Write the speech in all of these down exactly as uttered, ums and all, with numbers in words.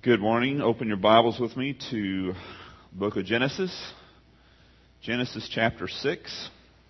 Good morning. Open your Bibles with me to the book of Genesis, Genesis chapter six.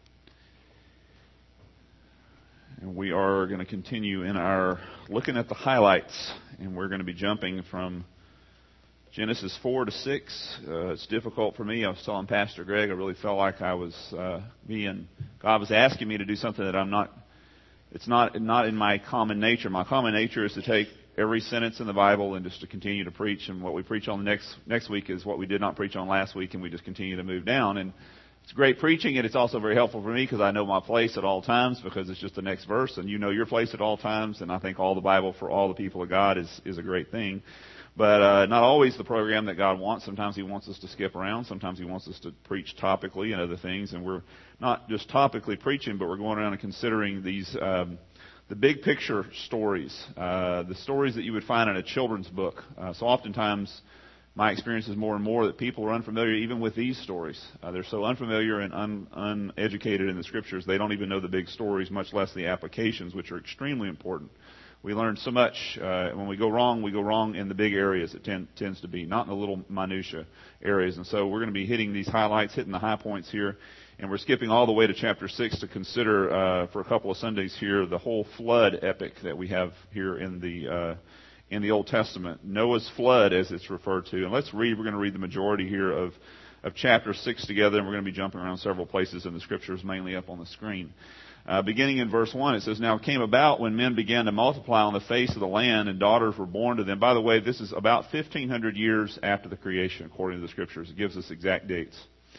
And we are going to continue in our looking at the highlights, and we're going to be jumping from Genesis four to six. Uh, it's difficult for me. I was telling Pastor Greg, I really felt like I was uh, being, God was asking me to do something that I'm not, it's not, not in my common nature. My common nature is to take every sentence in the Bible and just to continue to preach. And what we preach on the next next week is what we did not preach on last week, and we just continue to move down. And it's great preaching, and it's also very helpful for me because I know my place at all times because it's just the next verse, and you know your place at all times. And I think all the Bible for all the people of God is, is a great thing. But uh, not always the program that God wants. Sometimes He wants us to skip around. Sometimes He wants us to preach topically and other things. And we're not just topically preaching, but we're going around and considering these um the big picture stories, uh, the stories that you would find in a children's book. Uh, so oftentimes, my experience is more and more that people are unfamiliar even with these stories. Uh, they're so unfamiliar and un- uneducated in the Scriptures, they don't even know the big stories, much less the applications, which are extremely important. We learn so much. Uh, when we go wrong, we go wrong in the big areas. It tend, tends to be, not in the little minutia areas. And so we're going to be hitting these highlights, hitting the high points here. And we're skipping all the way to chapter six to consider uh, for a couple of Sundays here the whole flood epic that we have here in the uh, in the Old Testament, Noah's flood as it's referred to. And let's read. We're going to read the majority here of of chapter six together, and we're going to be jumping around several places in the Scriptures, mainly up on the screen. Uh, beginning in verse one, it says, "Now it came about when men began to multiply on the face of the land, and daughters were born to them." By the way, this is about fifteen hundred years after the creation, according to the Scriptures. It gives us exact dates.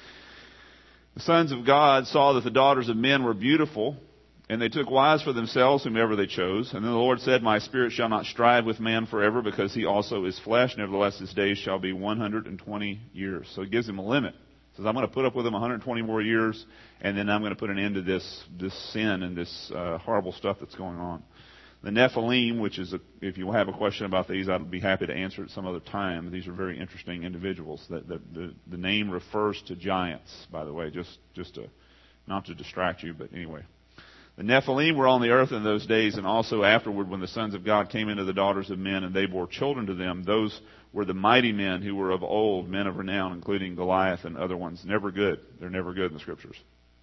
"The sons of God saw that the daughters of men were beautiful, and they took wives for themselves whomever they chose. And then the Lord said, My spirit shall not strive with man forever, because he also is flesh. Nevertheless, his days shall be one hundred twenty years. So it gives him a limit. It says, I'm going to put up with him one hundred twenty more years, and then I'm going to put an end to this this sin and this uh, horrible stuff that's going on. The Nephilim, which is, a, if you have a question about these, I'd be happy to answer it some other time. These are very interesting individuals. The, the, the, the name refers to giants, by the way, just, just to, not to distract you, but anyway. The Nephilim were on the earth in those days, and also afterward when the sons of God came into the daughters of men, and they bore children to them. Those were the mighty men who were of old, men of renown, including Goliath and other ones. Never good. They're never good in the Scriptures.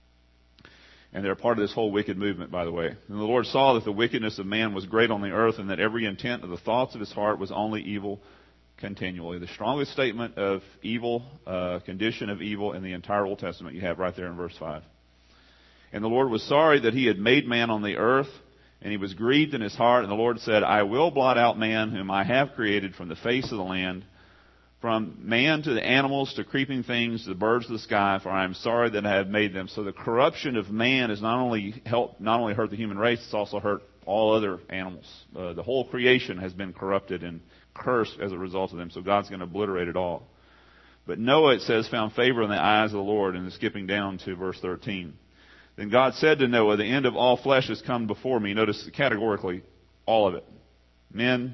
And they're part of this whole wicked movement, by the way. And the Lord saw that the wickedness of man was great on the earth, and that every intent of the thoughts of his heart was only evil continually. The strongest statement of evil, uh, condition of evil in the entire Old Testament you have right there in verse five. "And the Lord was sorry that he had made man on the earth, and he was grieved in his heart. And the Lord said, I will blot out man whom I have created from the face of the land, from man to the animals, to creeping things, to the birds of the sky, for I am sorry that I have made them." So the corruption of man has not only helped, not only hurt the human race, it's also hurt all other animals. Uh, the whole creation has been corrupted and cursed as a result of them. So God's going to obliterate it all. But Noah, it says, found favor in the eyes of the Lord, and skipping down to verse thirteen. "Then God said to Noah, the end of all flesh has come before me." Notice categorically, all of it. Men,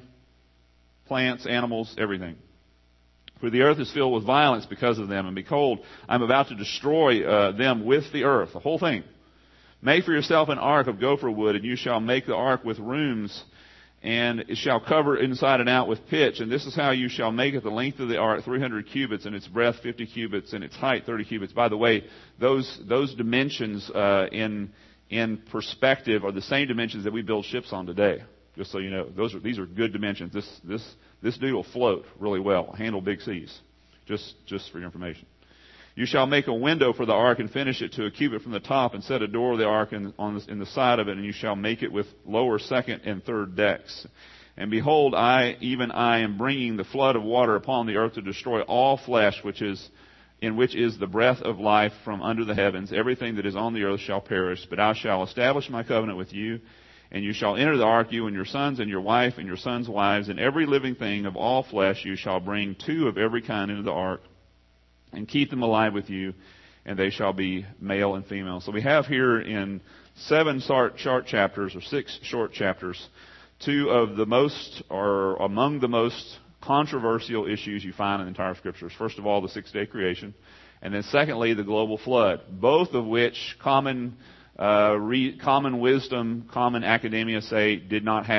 plants, animals, everything. "For the earth is filled with violence because of them. And behold, I am about to destroy uh, them with the earth." The whole thing. "Make for yourself an ark of gopher wood, and you shall make the ark with rooms, and it shall cover inside and out with pitch. And this is how you shall make it: the length of the ark three hundred cubits, and its breadth fifty cubits, and its height thirty cubits." By the way, those those dimensions uh, in in perspective are the same dimensions that we build ships on today. Just so you know, those are these are good dimensions. This this this dude will float really well, handle big seas. Just just for your information. "You shall make a window for the ark and finish it to a cubit from the top, and set a door of the ark in, on the, in the side of it, and you shall make it with lower, second, and third decks. And behold, I, even I, am bringing the flood of water upon the earth to destroy all flesh, which is in which is the breath of life from under the heavens. Everything that is on the earth shall perish, but I shall establish my covenant with you, and you shall enter the ark, you and your sons and your wife and your sons' wives, and every living thing of all flesh you shall bring two of every kind into the ark, and keep them alive with you, and they shall be male and female." So we have here in seven short, short chapters, or six short chapters, two of the most, or among the most controversial issues you find in the entire Scriptures. First of all, the six-day creation, and then secondly, the global flood, both of which common uh, re, common wisdom, common academia say did not happen.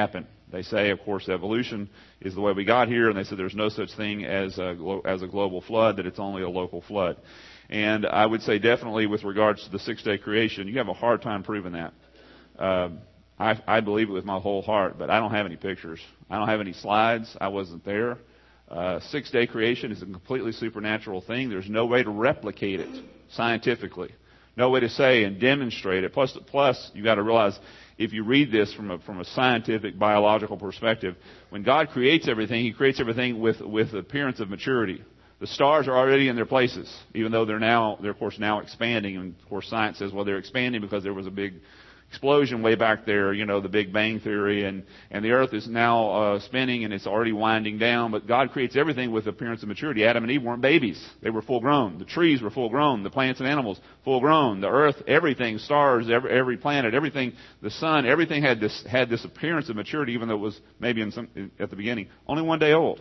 They say, of course, evolution is the way we got here, and they said there's no such thing as a, glo- as a global flood, that it's only a local flood. And I would say definitely with regards to the six-day creation, you have a hard time proving that. Um, I, I believe it with my whole heart, but I don't have any pictures. I don't have any slides. I wasn't there. Uh, six-day creation is a completely supernatural thing. There's no way to replicate it scientifically. No way to say and demonstrate it. Plus, plus you've got to realize, if you read this from a, from a scientific, biological perspective, when God creates everything, He creates everything with, with the appearance of maturity. The stars are already in their places, even though they're now, they're of course now expanding. And of course science says, well, they're expanding because there was a big explosion way back there, you know, the Big Bang Theory, and, and the earth is now uh, spinning and it's already winding down. But God creates everything with appearance of maturity. Adam and Eve weren't babies. They were full grown. The trees were full grown. The plants and animals, full grown. The earth, everything, stars, every, every planet, everything, the sun, everything had this, had this appearance of maturity, even though it was maybe in some, at the beginning only one day old.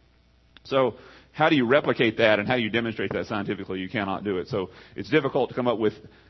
So how do you replicate that, and how do you demonstrate that scientifically? You cannot do it. So it's difficult to come up with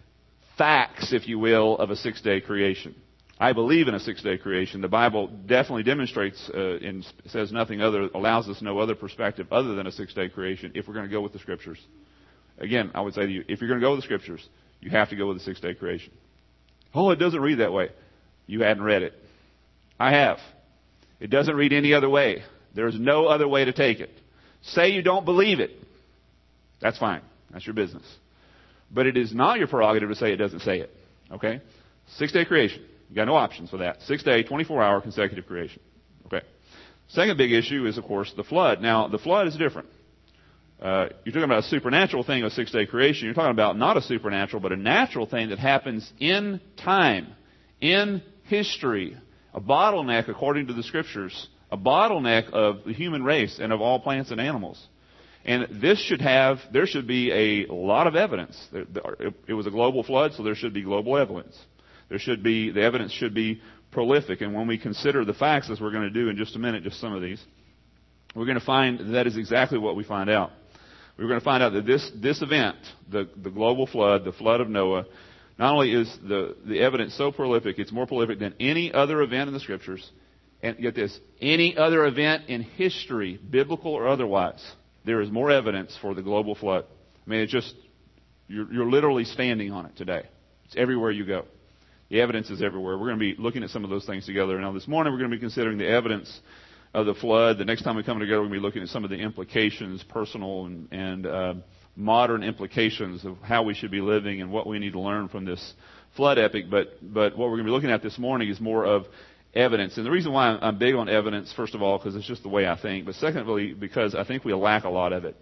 facts, if you will, of a six-day creation. I believe in a six-day creation. The Bible definitely demonstrates uh, and says nothing other, allows us no other perspective other than a six-day creation if we're going to go with the Scriptures. Again, I would say to you, if you're going to go with the Scriptures, you have to go with the six-day creation. Oh, it doesn't read that way. You hadn't read it. I have. It doesn't read any other way. There's no other way to take it. Say you don't believe it. That's fine. That's your business. But it is not your prerogative to say it doesn't say it. Okay? Six-day creation. You got no options for that. Six-day, twenty-four hour consecutive creation. Okay. Second big issue is, of course, the flood. Now, the flood is different. Uh, you're talking about a supernatural thing of six-day creation. You're talking about not a supernatural, but a natural thing that happens in time, in history. A bottleneck, according to the Scriptures. A bottleneck of the human race and of all plants and animals. And this should have, there should be a lot of evidence. It was a global flood, so there should be global evidence. There should be, the evidence should be prolific. And when we consider the facts, as we're going to do in just a minute, just some of these, we're going to find that, that is exactly what we find out. We're going to find out that this, this event, the, the global flood, the flood of Noah, not only is the, the evidence so prolific, it's more prolific than any other event in the Scriptures. And get this, any other event in history, biblical or otherwise, there is more evidence for the global flood. I mean, it's just, you're, you're literally standing on it today. It's everywhere you go. The evidence is everywhere. We're going to be looking at some of those things together. Now, this morning we're going to be considering the evidence of the flood. The next time we come together, we're going to be looking at some of the implications, personal and, and uh, modern implications of how we should be living and what we need to learn from this flood epic. But, but what we're going to be looking at this morning is more of evidence. And the reason why I'm big on evidence, first of all, because it's just the way I think. But secondly, because I think we lack a lot of it.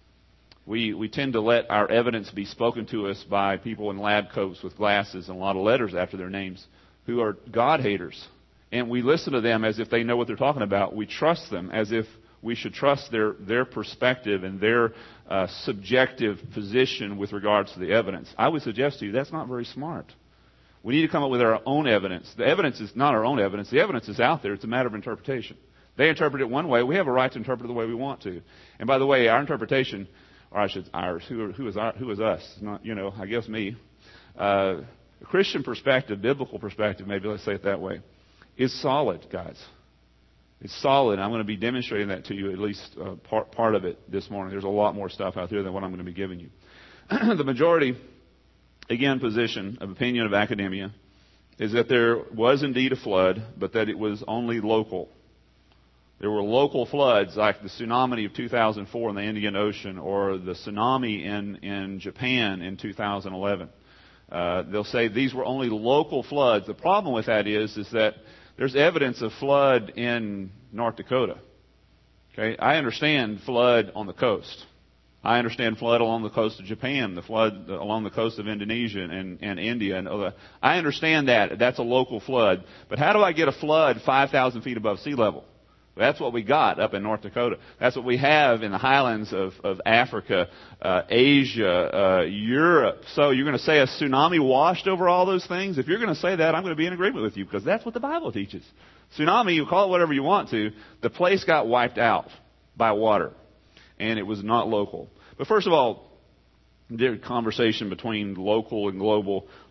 We we tend to let our evidence be spoken to us by people in lab coats with glasses and a lot of letters after their names who are God haters. And we listen to them as if they know what they're talking about. We trust them as if we should trust their, their perspective and their uh, subjective position with regards to the evidence. I would suggest to you that's not very smart. We need to come up with our own evidence. The evidence is not our own evidence. The evidence is out there. It's a matter of interpretation. They interpret it one way. We have a right to interpret it the way we want to. And by the way, our interpretation, or I should ours, who, who is our, who is us? Not, you know, I guess me. Uh, Christian perspective, biblical perspective, maybe let's say it that way, is solid, guys. It's solid. I'm going to be demonstrating that to you, at least uh, part, part of it this morning. There's a lot more stuff out there than what I'm going to be giving you. The majority, again, position of opinion of academia is that there was indeed a flood, but that it was only local. There were local floods like the tsunami of two thousand four in the Indian Ocean or the tsunami in, in Japan in two thousand eleven. Uh, they'll say these were only local floods. The problem with that is, is that there's evidence of flood in North Dakota. Okay, I understand flood on the coast. I understand flood along the coast of Japan, the flood along the coast of Indonesia and, and India. And other. I understand that. That's a local flood. But how do I get a flood five thousand feet above sea level? That's what we got up in North Dakota. That's what we have in the highlands of, of Africa, uh, Asia, uh, Europe. So you're going to say a tsunami washed over all those things? If you're going to say that, I'm going to be in agreement with you because that's what the Bible teaches. Tsunami, you call it whatever you want to. The place got wiped out by water, and it was not local. But first of all, the conversation between local and global.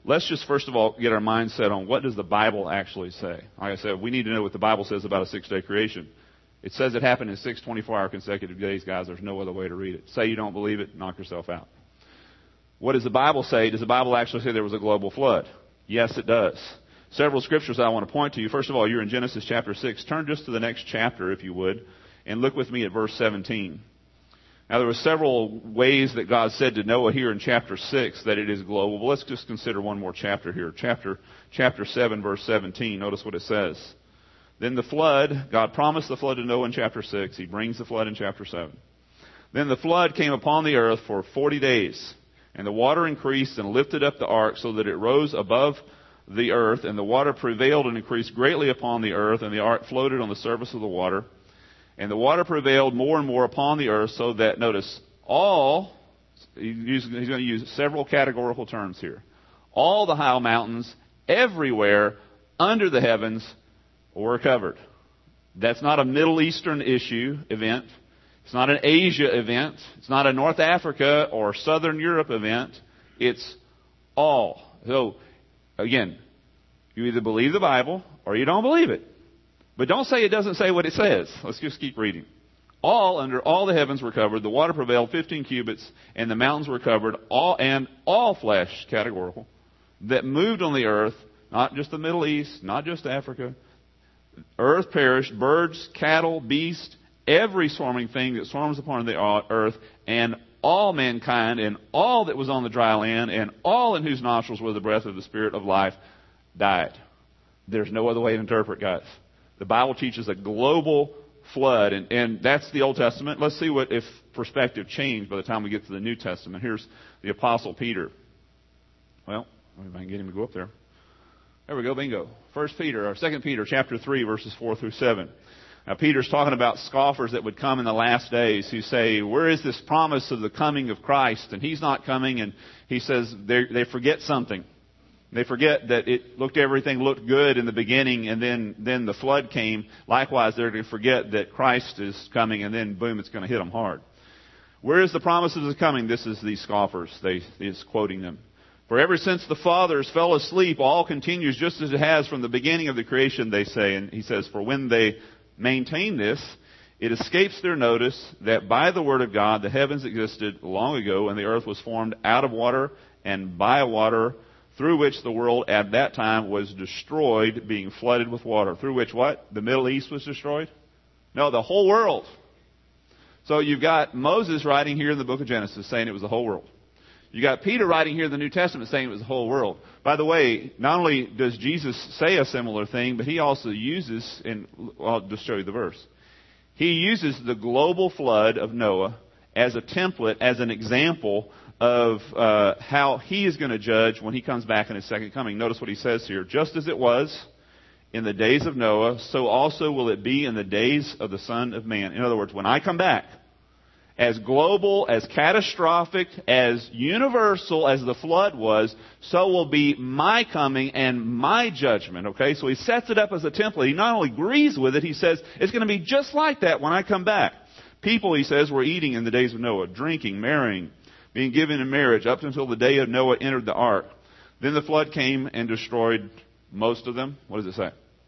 let's just first of all get our mindset on what does the Bible actually say. Like I said, we need to know what the Bible says about a six-day creation. It says it happened in six twenty-four hour consecutive days, guys. There's no other way to read it. Say you don't believe it, knock yourself out. What does the Bible say? Does the Bible actually say there was a global flood? Yes, it does. Several scriptures I want to point to you. First of all, you're in Genesis chapter six. Turn just to the next chapter, if you would, and look with me at verse seventeen. Now, there were several ways that God said to Noah here in chapter six that it is global. But let's just consider one more chapter here. Chapter, chapter seven, verse seventeen. Notice what it says. Then the flood, God promised the flood to Noah in chapter six. He brings the flood in chapter seven. Then the flood came upon the earth for forty days. And the water increased and lifted up the ark so that it rose above the earth. And the water prevailed and increased greatly upon the earth. And the ark floated on the surface of the water. And the water prevailed more and more upon the earth so that, notice, all, he's going to use several categorical terms here. All the high mountains, everywhere, under the heavens, were covered. That's not a Middle Eastern issue event. It's not an Asia event. It's not a North Africa or Southern Europe event. It's all. So, again, you either believe the Bible or you don't believe it. But don't say it doesn't say what it says. Let's just keep reading. All under all the heavens were covered. The water prevailed fifteen cubits, and the mountains were covered. All and all flesh, categorical, that moved on the earth, not just the Middle East, not just Africa. Earth perished, birds, cattle, beasts, every swarming thing that swarms upon the earth, and all mankind, and all that was on the dry land, and all in whose nostrils was the breath of the Spirit of life, died. There's no other way to interpret, guys. The Bible teaches a global flood, and, and that's the Old Testament. Let's see what if perspective changed by the time we get to the New Testament. Here's the Apostle Peter. Well, if I can get him to go up there. There we go, bingo. First Peter, or Second Peter, chapter three, verses four through seven. Now, Peter's talking about scoffers that would come in the last days who say, where is this promise of the coming of Christ? And He's not coming, and he says they, they forget something. They forget that it looked everything looked good in the beginning, and then, then the flood came. Likewise, they're going to forget that Christ is coming, and then boom, it's going to hit them hard. Where is the promise of the coming? This is these scoffers. They, he's quoting them. For ever since the fathers fell asleep, all continues just as it has from the beginning of the creation, they say. And he says, for when they maintain this, it escapes their notice that by the word of God the heavens existed long ago, and the earth was formed out of water and by water, through which the world at that time was destroyed, being flooded with water. Through which what? The Middle East was destroyed? No, the whole world. So you've got Moses writing here in the book of Genesis saying it was the whole world. You got Peter writing here in the New Testament saying it was the whole world. By the way, not only does Jesus say a similar thing, but he also uses, and I'll just show you the verse. He uses the global flood of Noah as a template, as an example of uh, how he is going to judge when he comes back in his second coming. Notice what he says here. Just as it was in the days of Noah, so also will it be in the days of the Son of Man. In other words, when I come back, as global, as catastrophic, as universal as the flood was, so will be my coming and my judgment. Okay, so he sets it up as a template. He not only agrees with it, he says it's going to be just like that when I come back. People, he says, were eating in the days of Noah, drinking, marrying, being given in marriage up until the day of Noah entered the ark. Then the flood came and destroyed most of them. What does it say?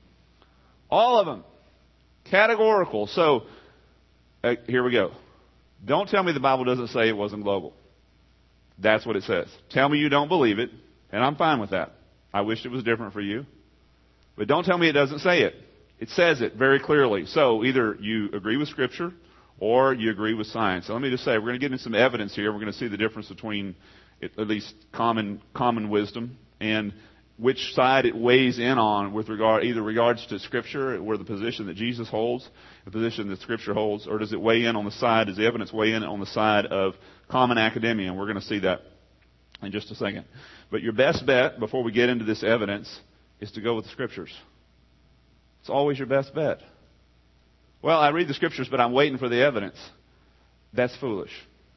All of them. Categorical. So, uh, here we go. Don't tell me the Bible doesn't say it wasn't global. That's what it says. Tell me you don't believe it, and I'm fine with that. I wish it was different for you. But don't tell me it doesn't say it. It says it very clearly. So either you agree with Scripture or you agree with science. So let me just say, we're going to get into some evidence here. We're going to see the difference between at least common common wisdom and which side it weighs in on with regard, either regards to Scripture, where the position that Jesus holds, the position that Scripture holds, or does it weigh in on the side, does the evidence weigh in on the side of common academia? And we're going to see that in just a second. But your best bet, before we get into this evidence, is to go with the Scriptures. It's always your best bet. Well, I read the Scriptures, but I'm waiting for the evidence. That's foolish.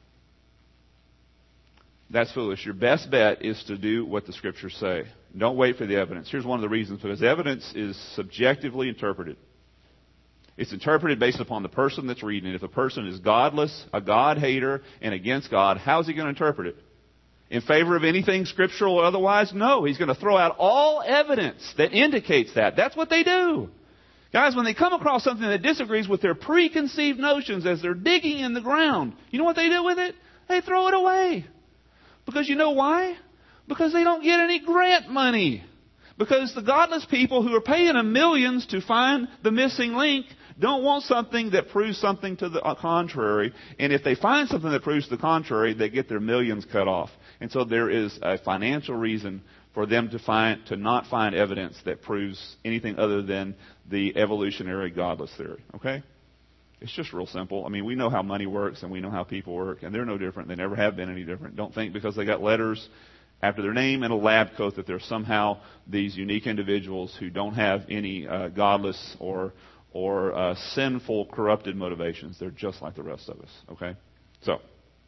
That's foolish. Your best bet is to do what the Scriptures say. Don't wait for the evidence. Here's one of the reasons. Because evidence is subjectively interpreted. It's interpreted based upon the person that's reading it. If a person is godless, a God-hater, and against God, how's he going to interpret it? in favor of anything scriptural or otherwise? No. He's going to throw out all evidence that indicates that. That's what they do. Guys, when they come across something that disagrees with their preconceived notions as they're digging in the ground, you know what they do with it? They throw it away. Because you know why? Because they don't get any grant money. Because the godless people who are paying them millions to find the missing link don't want something that proves something to the contrary. And if they find something that proves the contrary, they get their millions cut off. And so there is a financial reason for them to find to not find evidence that proves anything other than the evolutionary godless theory. Okay? It's just real simple. I mean, we know how money works and we know how people work, and they're no different. They never have been any different. Don't think because they got letters after their name and a lab coat that they're somehow these unique individuals who don't have any uh, godless or or uh, sinful, corrupted motivations. They're just like the rest of us. Okay? So,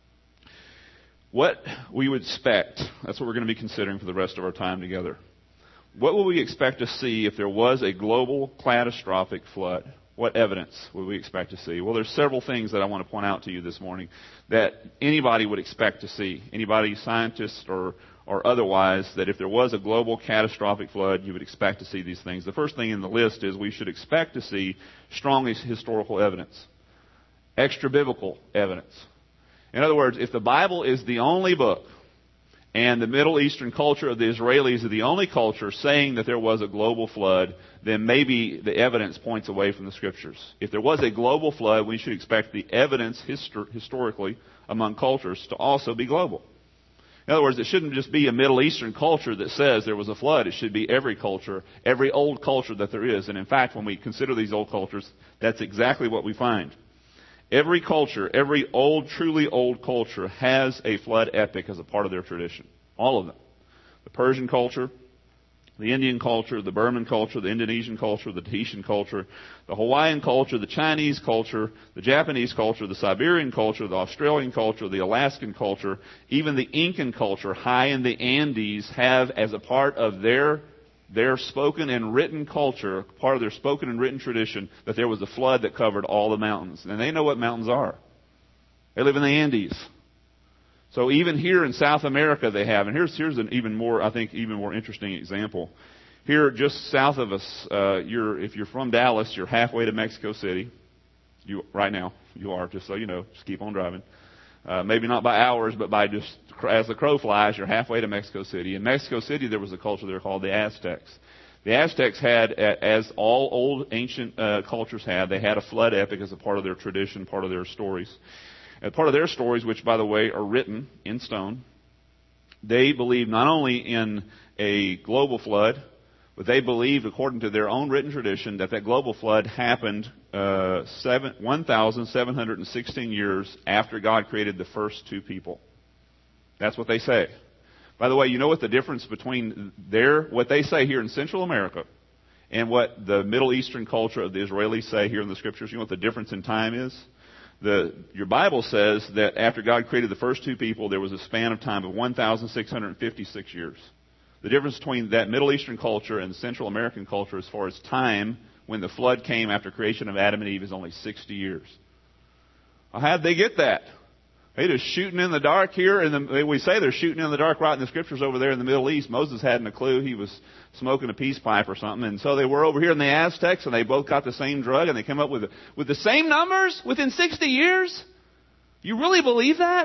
what we would expect, that's what we're going to be considering for the rest of our time together. What would we expect to see if there was a global catastrophic flood? What evidence would we expect to see? Well, there's several things that I want to point out to you this morning that anybody would expect to see. Anybody, scientist or or otherwise, that if there was a global catastrophic flood, you would expect to see these things. The first thing in the list is we should expect to see strong historical evidence, extra-biblical evidence. In other words, if the Bible is the only book and the Middle Eastern culture of the Israelis are the only culture saying that there was a global flood, then maybe the evidence points away from the Scriptures. If there was a global flood, we should expect the evidence histor- historically among cultures to also be global. In other words, it shouldn't just be a Middle Eastern culture that says there was a flood. It should be every culture, every old culture that there is. And in fact, when we consider these old cultures, that's exactly what we find. Every culture, every old, truly old culture has a flood epic as a part of their tradition. All of them. The Persian culture, the Indian culture, the Burman culture, the Indonesian culture, the Tahitian culture, the Hawaiian culture, the Chinese culture, the Japanese culture, the Siberian culture, the Australian culture, the Alaskan culture, even the Incan culture high in the Andes have as a part of their their spoken and written culture, part of their spoken and written tradition, that there was a flood that covered all the mountains. And they know what mountains are. They live in the Andes. So even here in South America they have, and here's here's an even more, I think, even more interesting example. Here, just south of us, uh, you're if you're from Dallas, you're halfway to Mexico City. You right now, you are, just so you know. Just keep on driving. Uh, maybe not by hours, but by just as the crow flies, you're halfway to Mexico City. In Mexico City, there was a culture there called the Aztecs. The Aztecs had, as all old ancient uh, cultures had, they had a flood epic as a part of their tradition, part of their stories. And part of their stories, which, by the way, are written in stone, they believed not only in a global flood, but they believed, according to their own written tradition, that that global flood happened uh, seven, one thousand seven hundred sixteen years after God created the first two people. That's what they say. By the way, you know what the difference between their what they say here in Central America and what the Middle Eastern culture of the Israelis say here in the Scriptures? You know what the difference in time is? The, your Bible says that after God created the first two people, there was a span of time of one thousand six hundred fifty-six years. The difference between that Middle Eastern culture and the Central American culture as far as time when the flood came after creation of Adam and Eve is only sixty years. Well, how'd they get that? They just shooting in the dark here, and the, we say they're shooting in the dark right in the Scriptures over there in the Middle East. Moses hadn't a clue. He was smoking a peace pipe or something. And so they were over here in the Aztecs, and they both got the same drug, and they came up with, with the same numbers within sixty years? You really believe that?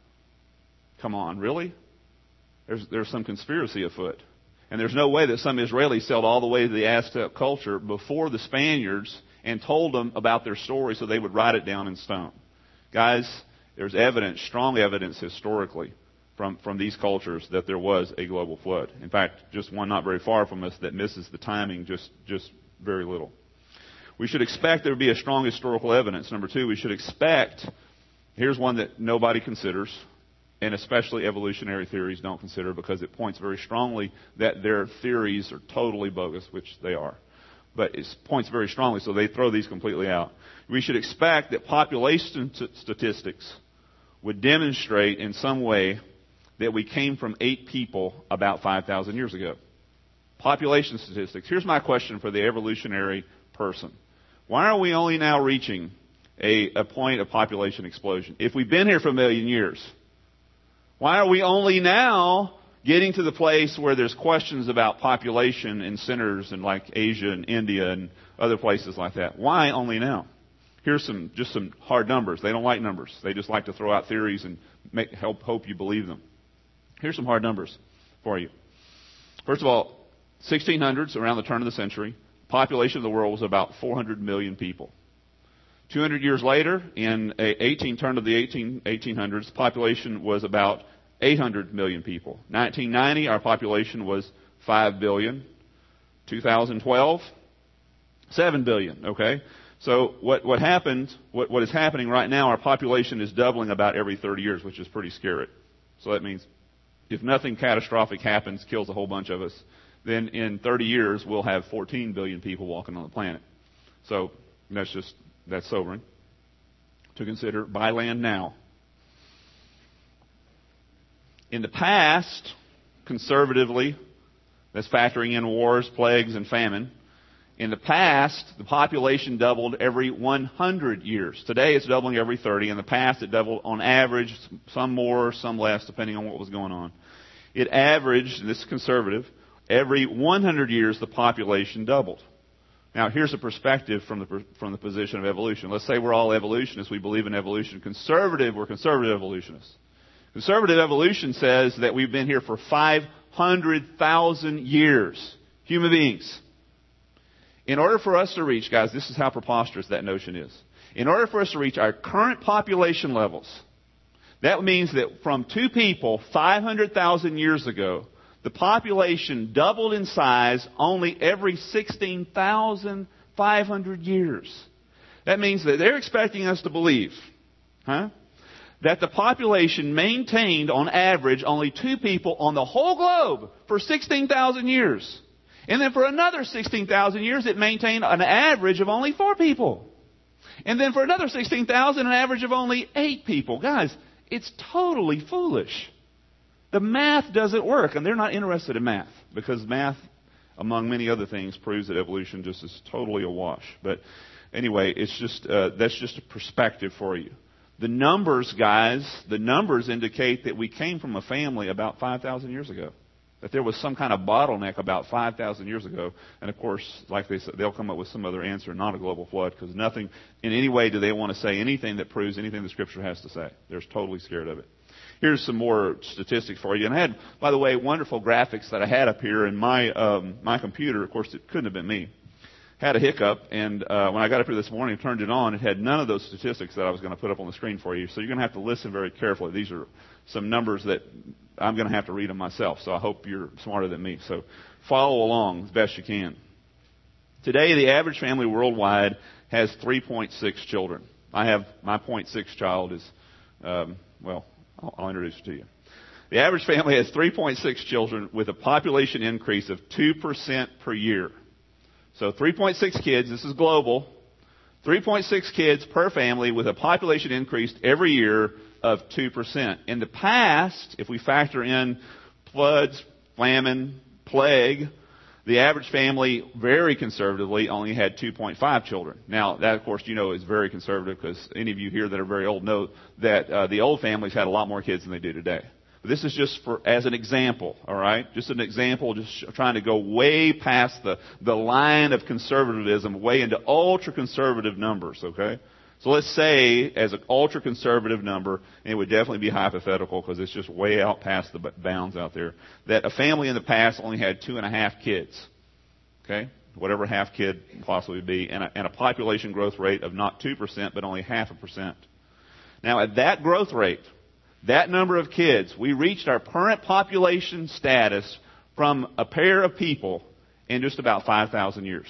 Come on, really? There's, there's some conspiracy afoot. And there's no way that some Israelis sailed all the way to the Aztec culture before the Spaniards and told them about their story so they would write it down in stone. Guys, there's evidence, strong evidence historically from, from these cultures that there was a global flood. In fact, just one not very far from us that misses the timing just, just very little. We should expect there to be a strong historical evidence. Number two, we should expect, here's one that nobody considers, and especially evolutionary theories don't consider because it points very strongly that their theories are totally bogus, which they are. But it points very strongly, so they throw these completely out. We should expect that population t- statistics would demonstrate in some way that we came from eight people about five thousand years ago. Population statistics. Here's my question for the evolutionary person. Why are we only now reaching a, a point of population explosion? If we've been here for a million years, Why are we only now getting to the place where there's questions about population in centers in like Asia and India and other places like that? Why only now? Here's some just some hard numbers. They don't like numbers. They just like to throw out theories and make, help hope you believe them. Here's some hard numbers for you. First of all, sixteen hundreds, around the turn of the century, population of the world was about four hundred million people. two hundred years later, in a eighteen turn of the eighteen, eighteen hundreds, population was about eight hundred million people. nineteen ninety, our population was five billion. two thousand twelve, seven billion, okay? So what, what happened, what, what is happening right now, our population is doubling about every thirty years, which is pretty scary. So that means if nothing catastrophic happens, kills a whole bunch of us, then in thirty years we'll have fourteen billion people walking on the planet. So that's just, that's sobering to consider. By land now. In the past, conservatively, that's factoring in wars, plagues, and famine. In the past, the population doubled every one hundred years. Today, it's doubling every thirty. In the past, it doubled on average, some more, some less, depending on what was going on. It averaged, and this is conservative, every one hundred years the population doubled. Now, here's a perspective from the from the position of evolution. Let's say we're all evolutionists. We believe in evolution. Conservative, we're conservative evolutionists. Conservative evolution says that we've been here for five hundred thousand years, human beings. In order for us to reach, guys, this is how preposterous that notion is. In order for us to reach our current population levels, that means that from two people five hundred thousand years ago, the population doubled in size only every sixteen thousand five hundred years. That means that they're expecting us to believe, huh, that the population maintained on average only two people on the whole globe for sixteen thousand years. And then for another sixteen thousand years, it maintained an average of only four people. And then for another sixteen thousand, an average of only eight people. Guys, it's totally foolish. The math doesn't work, and they're not interested in math, because math, among many other things, proves that evolution just is totally a wash. But anyway, it's just uh, that's just a perspective for you. The numbers, guys, the numbers indicate that we came from a family about five thousand years ago. That there was some kind of bottleneck about five thousand years ago. And of course, like they said, they'll come up with some other answer, not a global flood, because nothing, in any way do they want to say anything that proves anything the Scripture has to say. They're totally scared of it. Here's some more statistics for you. And I had, by the way, wonderful graphics that I had up here in my um, my computer. Of course, it couldn't have been me. Had a hiccup, and uh, when I got up here this morning and turned it on, it had none of those statistics that I was going to put up on the screen for you. So you're going to have to listen very carefully. These are some numbers that I'm going to have to read them myself, so I hope you're smarter than me. So follow along as best you can. Today, the average family worldwide has three point six children. I have, my point six child is, um, well, I'll, I'll introduce it to you. The average family has three point six children with a population increase of two percent per year. So three point six kids, this is global, three point six kids per family with a population increase every year of two percent. In the past, if we factor in floods, famine, plague, the average family, very conservatively, only had two point five children. Now, that, of course, you know is very conservative, because any of you here that are very old know that uh, the old families had a lot more kids than they do today. But this is just for as an example, all right? Just an example, just trying to go way past the, the line of conservatism, way into ultra-conservative numbers, okay? So let's say, as an ultra-conservative number, and it would definitely be hypothetical because it's just way out past the bounds out there, that a family in the past only had two and a half kids, okay? Whatever half kid possibly be, and a, and a population growth rate of not two percent, but only half a percent. Now, at that growth rate, that number of kids, we reached our current population status from a pair of people in just about five thousand years.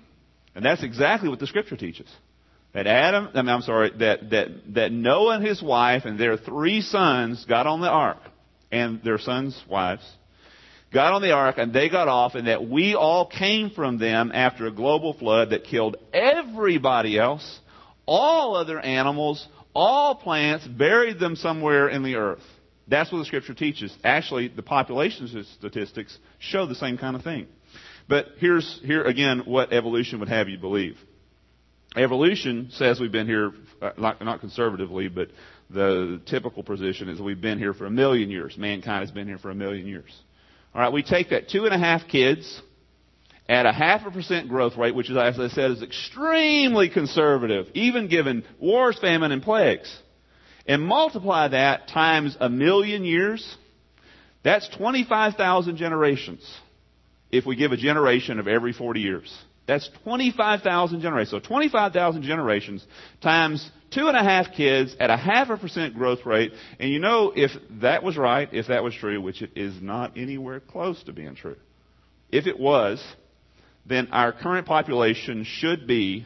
And that's exactly what the Scripture teaches. That Adam, I mean, I'm sorry, that, that, that Noah and his wife and their three sons got on the ark, and their sons' wives got on the ark, and they got off, and that we all came from them after a global flood that killed everybody else, all other animals, all plants, buried them somewhere in the earth. That's what the Scripture teaches. Actually, the population statistics show the same kind of thing. But here's here again what evolution would have you believe. Evolution says we've been here, not, not conservatively, but the typical position is we've been here for a million years. Mankind has been here for a million years. All right, we take that two and a half kids at a half a percent growth rate, which is, as I said, is extremely conservative, even given wars, famine, and plagues, and multiply that times a million years. That's twenty-five thousand generations if we give a generation of every forty years. That's twenty-five thousand generations. So twenty-five thousand generations times two and a half kids at a half a percent growth rate. And you know, if that was right, if that was true, which it is not anywhere close to being true, if it was, then our current population should be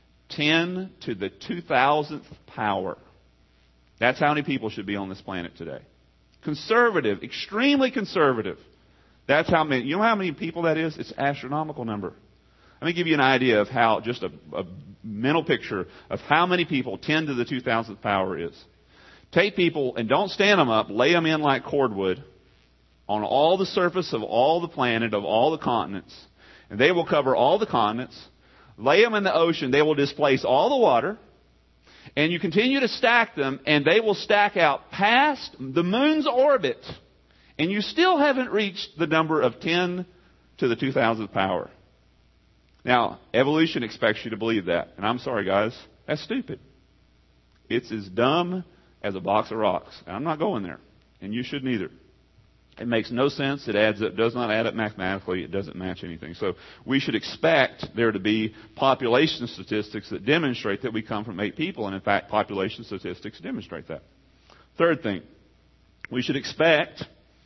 ten to the two thousandth power. That's how many people should be on this planet today. Conservative, extremely conservative. That's how many. You know how many people that is? It's an astronomical number. Let me give you an idea of how, just a, a mental picture of how many people ten to the two thousandth power is. Take people and don't stand them up, lay them in like cordwood on all the surface of all the planet, of all the continents, and they will cover all the continents. Lay them in the ocean, they will displace all the water, and you continue to stack them, and they will stack out past the moon's orbit, and you still haven't reached the number of ten to the two thousandth power. Now, evolution expects you to believe that. And I'm sorry, guys, that's stupid. It's as dumb as a box of rocks. And I'm not going there. And you shouldn't either. It makes no sense. It adds up, does not add up mathematically. It doesn't match anything. So we should expect there to be population statistics that demonstrate that we come from eight people. And in fact, population statistics demonstrate that. Third thing, we should expect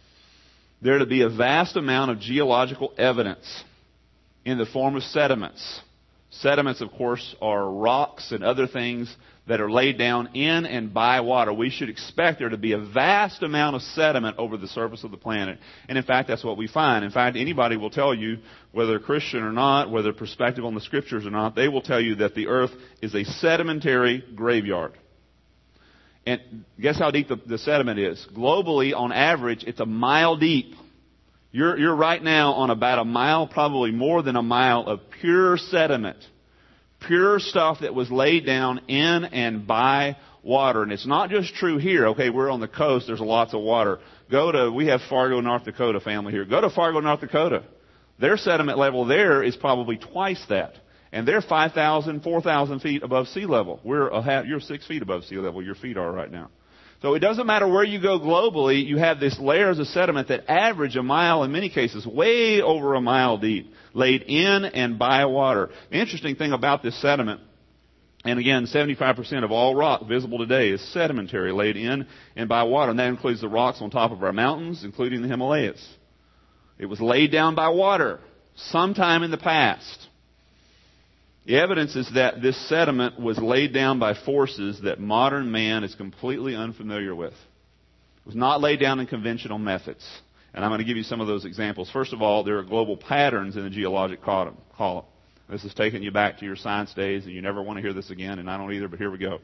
there to be a vast amount of geological evidence in the form of sediments. Sediments, of course, are rocks and other things that are laid down in and by water. We should expect there to be a vast amount of sediment over the surface of the planet. And in fact, that's what we find. In fact, anybody will tell you, whether Christian or not, whether perspective on the Scriptures or not, they will tell you that the earth is a sedimentary graveyard. And guess how deep the, the sediment is? Globally, on average, it's a mile deep. You're, you're right now on about a mile, probably more than a mile of pure sediment. Pure stuff that was laid down in and by water. And it's not just true here. Okay, we're on the coast. There's lots of water. Go to, we have Fargo, North Dakota family here. Go to Fargo, North Dakota. Their sediment level there is probably twice that. And they're five thousand, four thousand feet above sea level. We're a half, you're six feet above sea level. Your feet are right now. So it doesn't matter where you go globally, you have these layers of sediment that average a mile, in many cases, way over a mile deep, laid in and by water. The interesting thing about this sediment, and again, seventy-five percent of all rock visible today is sedimentary, laid in and by water. And that includes the rocks on top of our mountains, including the Himalayas. It was laid down by water sometime in the past. The evidence is that this sediment was laid down by forces that modern man is completely unfamiliar with. It was not laid down in conventional methods. And I'm going to give you some of those examples. First of all, there are global patterns in the geologic column. This is taking you back to your science days, and you never want to hear this again, and I don't either, but here we go.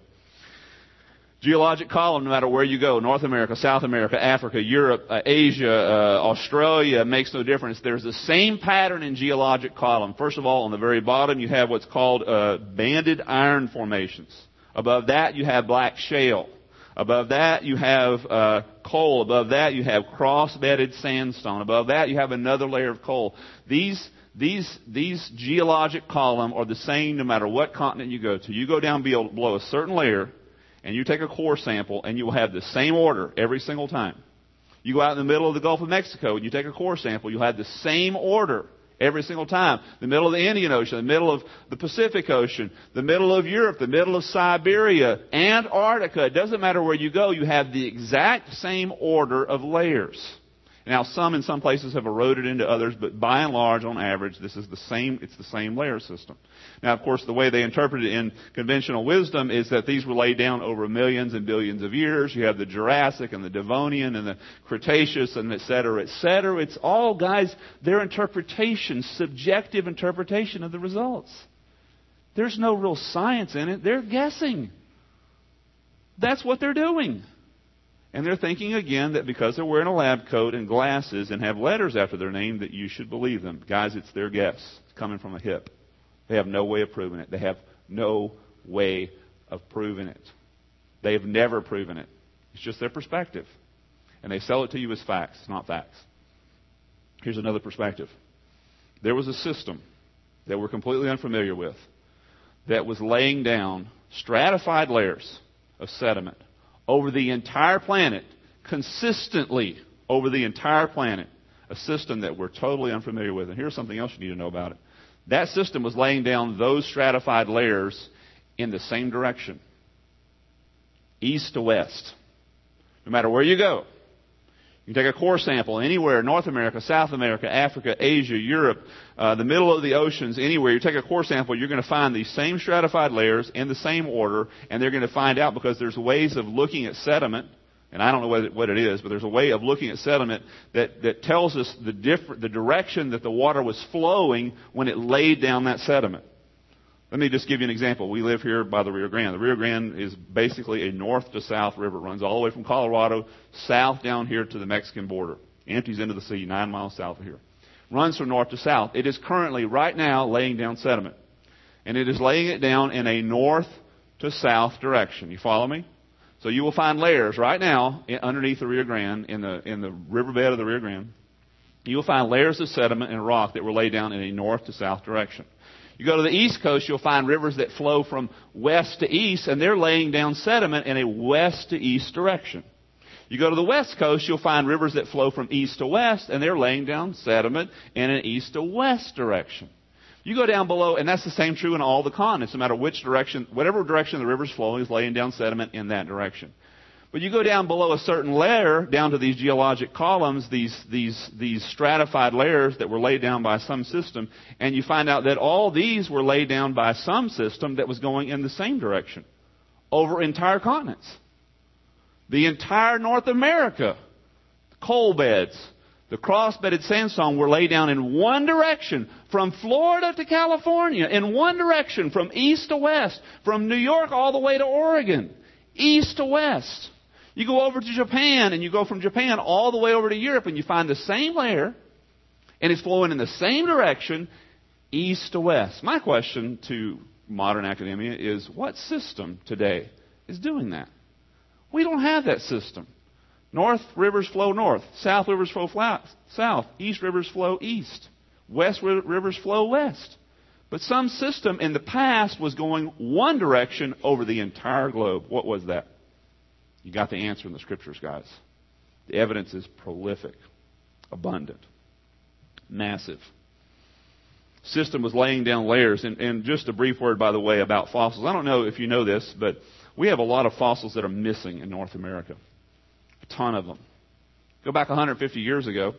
Geologic column, no matter where you go, North America, South America, Africa, Europe, uh, Asia, uh, Australia, makes no difference. There's the same pattern in geologic column. First of all, on the very bottom, you have what's called uh, banded iron formations. Above that, you have black shale. Above that, you have uh, coal. Above that, you have cross-bedded sandstone. Above that, you have another layer of coal. These These, these geologic column are the same no matter what continent you go to. You go down below a certain layer, and you take a core sample, and you will have the same order every single time. You go out in the middle of the Gulf of Mexico, and you take a core sample, you'll have the same order every single time. The middle of the Indian Ocean, the middle of the Pacific Ocean, the middle of Europe, the middle of Siberia, Antarctica. It doesn't matter where you go, you have the exact same order of layers. Now, some in some places have eroded into others, but by and large, on average, this is the same, it's the same layer system. Now, of course, the way they interpret it in conventional wisdom is that these were laid down over millions and billions of years. You have the Jurassic and the Devonian and the Cretaceous and et cetera, et cetera. It's all, guys, their interpretation, subjective interpretation of the results. There's no real science in it. They're guessing. That's what they're doing. And they're thinking again that because they're wearing a lab coat and glasses and have letters after their name that you should believe them. Guys, it's their guess. It's coming from a hip. They have no way of proving it. They have no way of proving it. They've never proven it. It's just their perspective. And they sell it to you as facts, not facts. Here's another perspective. There was a system that we're completely unfamiliar with that was laying down stratified layers of sediment over the entire planet, consistently over the entire planet. A system that we're totally unfamiliar with. And here's something else you need to know about it. That system was laying down those stratified layers in the same direction. East to west. No matter where you go. You can take a core sample anywhere, North America, South America, Africa, Asia, Europe, uh, the middle of the oceans, anywhere. You take a core sample, you're going to find these same stratified layers in the same order, and they're going to find out because there's ways of looking at sediment. And I don't know what it, what it is, but there's a way of looking at sediment that, that tells us the different, the direction that the water was flowing when it laid down that sediment. Let me just give you an example. We live here by the Rio Grande. The Rio Grande is basically a north to south river. It runs all the way from Colorado south down here to the Mexican border. Empties into the sea nine miles south of here. Runs from north to south. It is currently, right now, laying down sediment. And it is laying it down in a north to south direction. You follow me? So you will find layers right now underneath the Rio Grande, in the in the riverbed of the Rio Grande. You will find layers of sediment and rock that were laid down in a north to south direction. You go to the east coast, you'll find rivers that flow from west to east, and they're laying down sediment in a west to east direction. You go to the west coast, you'll find rivers that flow from east to west, and they're laying down sediment in an east to west direction. You go down below, and that's the same true in all the continents. No matter which direction, whatever direction the river's flowing is laying down sediment in that direction. But you go down below a certain layer, down to these geologic columns, these, these, these stratified layers that were laid down by some system, and you find out that all these were laid down by some system that was going in the same direction over entire continents. The entire North America, coal beds, the cross-bedded sandstone were laid down in one direction, from Florida to California, in one direction, from east to west, from New York all the way to Oregon, east to west. You go over to Japan, and you go from Japan all the way over to Europe, and you find the same layer, and it's flowing in the same direction, east to west. My question to modern academia is, what system today is doing that? We don't have that system. North rivers flow north. South rivers flow flat, south. East rivers flow east. West rivers flow west. But some system in the past was going one direction over the entire globe. What was that? You got the answer in the Scriptures, guys. The evidence is prolific, abundant, massive. System was laying down layers. And, and just a brief word, by the way, about fossils. I don't know if you know this, but we have a lot of fossils that are missing in North America. A ton of them. Go back one hundred fifty years ago,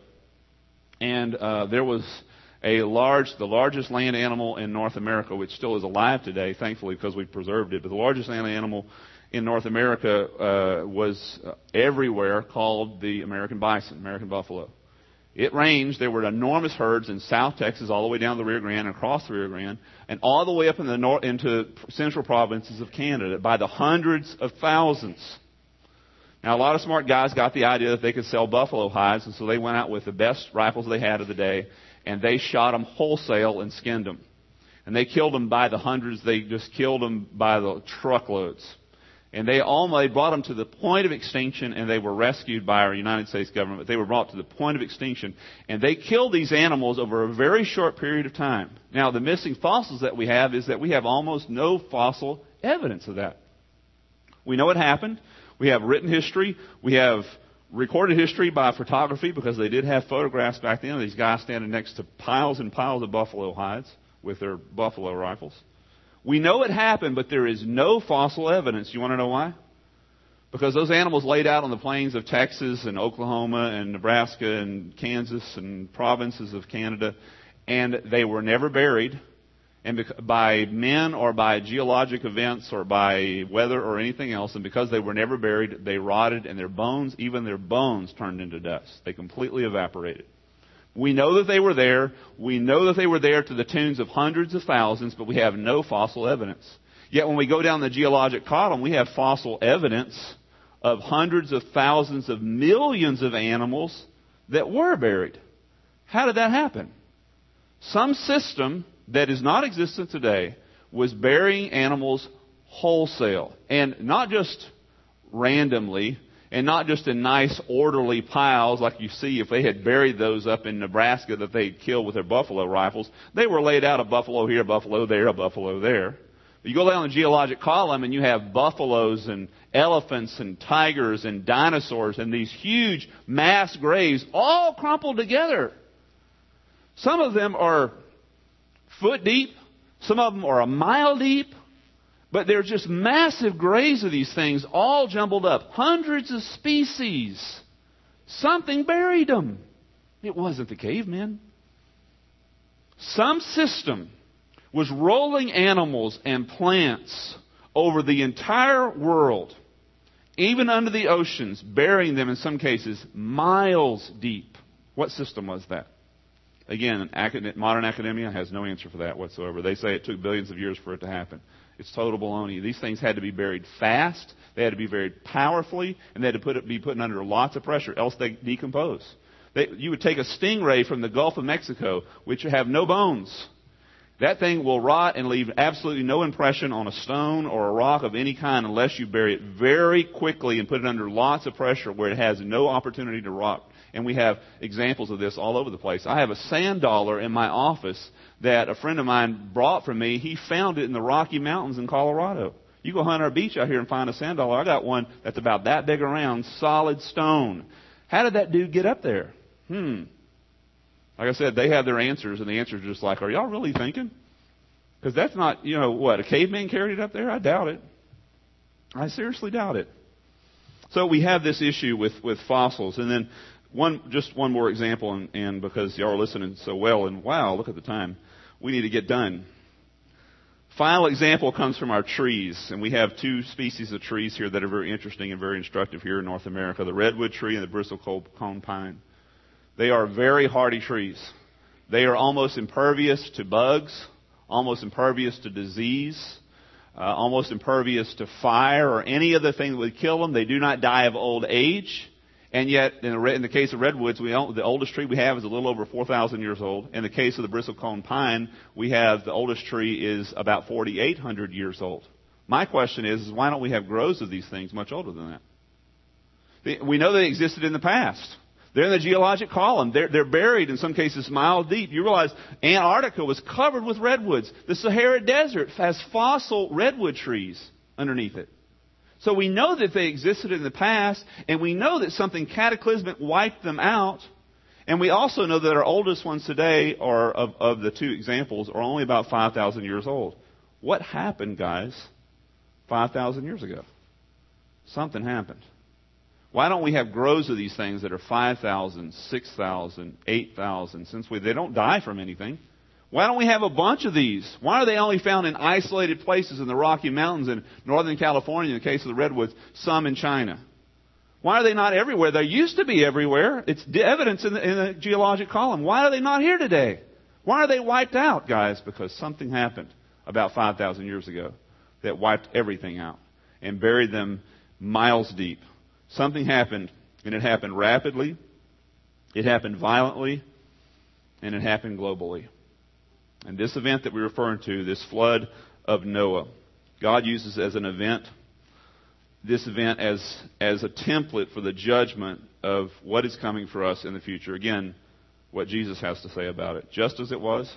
and uh, there was a large, the largest land animal in North America, which still is alive today, thankfully, because we preserved it. But the largest land animal in North America uh, was uh, everywhere, called the American bison, American buffalo. It ranged. There were enormous herds in South Texas, all the way down the Rio Grande, and across the Rio Grande, and all the way up in the north into central provinces of Canada, by the hundreds of thousands. Now, a lot of smart guys got the idea that they could sell buffalo hides, and so they went out with the best rifles they had of the day, and they shot them wholesale and skinned them. And they killed them by the hundreds. They just killed them by the truckloads. And they almost they brought them to the point of extinction, and they were rescued by our United States government. They were brought to the point of extinction, and they killed these animals over a very short period of time. Now, the missing fossils that we have is that we have almost no fossil evidence of that. We know it happened. We have written history. We have recorded history by photography, because they did have photographs back then of these guys standing next to piles and piles of buffalo hides with their buffalo rifles. We know it happened, but there is no fossil evidence. You want to know why? Because those animals laid out on the plains of Texas and Oklahoma and Nebraska and Kansas and provinces of Canada, and they were never buried. And by men or by geologic events or by weather or anything else, and because they were never buried, they rotted, and their bones, even their bones, turned into dust. They completely evaporated. We know that they were there. We know that they were there to the tunes of hundreds of thousands, but we have no fossil evidence. Yet when we go down the geologic column, we have fossil evidence of hundreds of thousands of millions of animals that were buried. How did that happen? Some system that is not existent today was burying animals wholesale. And not just randomly, and not just in nice orderly piles like you see if they had buried those up in Nebraska that they'd killed with their buffalo rifles. They were laid out, a buffalo here, a buffalo there, a buffalo there. You go down the geologic column and you have buffaloes and elephants and tigers and dinosaurs and these huge mass graves all crumpled together. Some of them are foot deep. Some of them are a mile deep. But they're just massive graves of these things all jumbled up. Hundreds of species. Something buried them. It wasn't the cavemen. Some system was rolling animals and plants over the entire world, even under the oceans, burying them in some cases miles deep. What system was that? Again, modern academia has no answer for that whatsoever. They say it took billions of years for it to happen. It's total baloney. These things had to be buried fast, they had to be buried powerfully, and they had to put it, be put under lots of pressure, else they decompose. They, you would take a stingray from the Gulf of Mexico, which have no bones. That thing will rot and leave absolutely no impression on a stone or a rock of any kind unless you bury it very quickly and put it under lots of pressure where it has no opportunity to rot. And we have examples of this all over the place. I have a sand dollar in my office that a friend of mine brought from me. He found it in the Rocky Mountains in Colorado. You go hunt our beach out here and find a sand dollar. I got one that's about that big around, solid stone. How did that dude get up there? Hmm. Like I said, they have their answers, and the answers are just like, are y'all really thinking? Because that's not, you know, what, a caveman carried it up there? I doubt it. I seriously doubt it. So we have this issue with, with fossils. And then one, just one more example, and, and because y'all are listening so well, and wow, look at the time. We need to get done. Final example comes from our trees, and we have two species of trees here that are very interesting and very instructive here in North America, the redwood tree and the bristlecone pine. They are very hardy trees. They are almost impervious to bugs, almost impervious to disease, uh, almost impervious to fire or any other thing that would kill them. They do not die of old age. And yet, in the, in the case of redwoods, we own, the oldest tree we have is a little over four thousand years old. In the case of the bristlecone pine, we have the oldest tree is about forty-eight hundred years old. My question is, is why don't we have groves of these things much older than that? We know they existed in the past. They're in the geologic column. They're, they're buried in some cases miles deep. You realize Antarctica was covered with redwoods. The Sahara Desert has fossil redwood trees underneath it. So we know that they existed in the past, and we know that something cataclysmic wiped them out. And we also know that our oldest ones today, are of, of the two examples, are only about five thousand years old. What happened, guys, five thousand years ago? Something happened. Why don't we have groves of these things that are five thousand, six thousand, eight thousand, since we, they don't die from anything? Why don't we have a bunch of these? Why are they only found in isolated places in the Rocky Mountains in Northern California, in the case of the redwoods, some in China? Why are they not everywhere? They used to be everywhere. It's evidence in the, in the geologic column. Why are they not here today? Why are they wiped out, guys? Because something happened about five thousand years ago that wiped everything out and buried them miles deep. Something happened, and it happened rapidly, it happened violently, and it happened globally. And this event that we're referring to, this flood of Noah, God uses as an event, this event as, as a template for the judgment of what is coming for us in the future. Again, what Jesus has to say about it. Just as it was,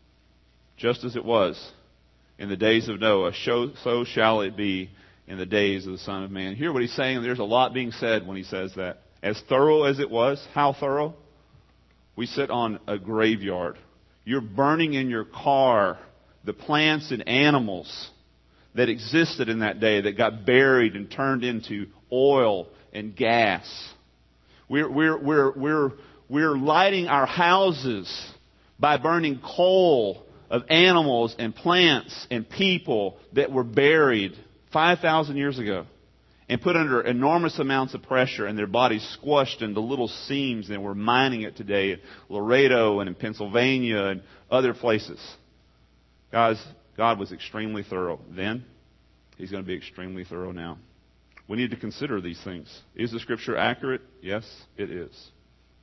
just as it was in the days of Noah, so shall it be in the days of the Son of Man. Hear what he's saying. There's a lot being said when he says that. As thorough as it was, how thorough? We sit on a graveyard. You're burning in your car the plants and animals that existed in that day that got buried and turned into oil and gas. We're, we're, we're, we're, we're lighting our houses by burning coal of animals and plants and people that were buried five thousand years ago and put under enormous amounts of pressure, and their bodies squashed into little seams, and we're mining it today in Laredo and in Pennsylvania and other places. Guys, God was extremely thorough then. He's going to be extremely thorough now. We need to consider these things. Is the Scripture accurate? Yes, it is.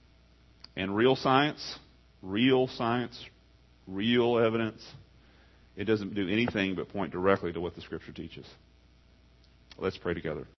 And real science, real science, real evidence it doesn't do anything but point directly to what the Scripture teaches. Let's pray together.